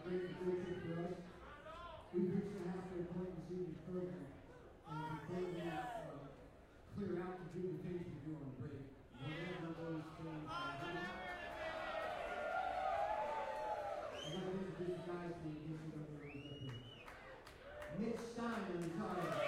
great fortune for us. We've reached the halfway point in this evening's program. And before we clear out to do the things we do on break, whatever those things are. I'd like to introduce the guys to the NCAA up here. Mitch Stein on guitar.